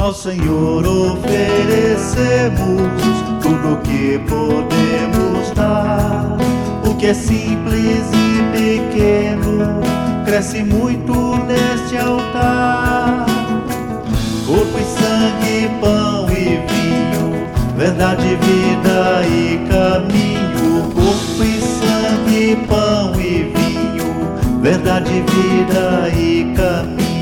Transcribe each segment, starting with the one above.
Ao Senhor oferecemos tudo que podemos dar. O que é simples e pequeno cresce muito neste altar. Corpo e sangue, pão e vinho, verdade, vida e caminho. Corpo e sangue, pão e vinho, verdade, vida e caminho.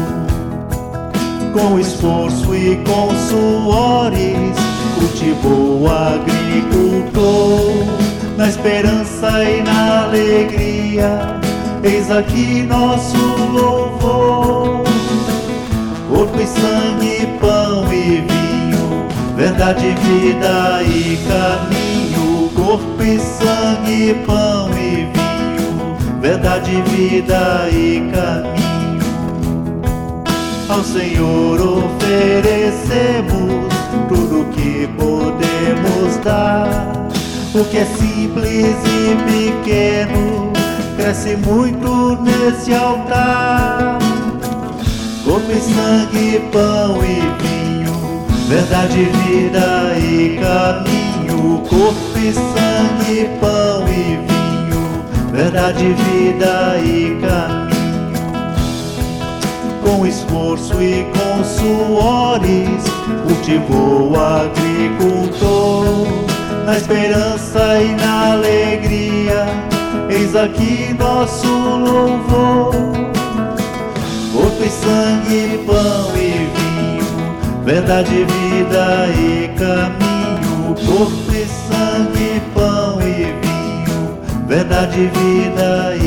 Com esforço e com suores cultivou o agricultor, na esperança e na alegria, eis aqui nosso louvor. Corpo e sangue, pão e vinho, verdade, vida e caminho. Corpo e sangue, pão e vinho, verdade, vida e caminho. Ao Senhor oferecemos tudo que podemos dar. O que é simples e pequeno cresce muito nesse altar. Corpo e sangue, pão e vinho, verdade, vida e caminho. Corpo e sangue, pão e vinho, verdade, vida e caminho. Com esforço e com suores cultivou o agricultor, na esperança e na alegria, eis aqui nosso louvor. Corpo e sangue, pão e vinho, verdade, vida e caminho. Corpo e sangue, pão e vinho, verdade, vida e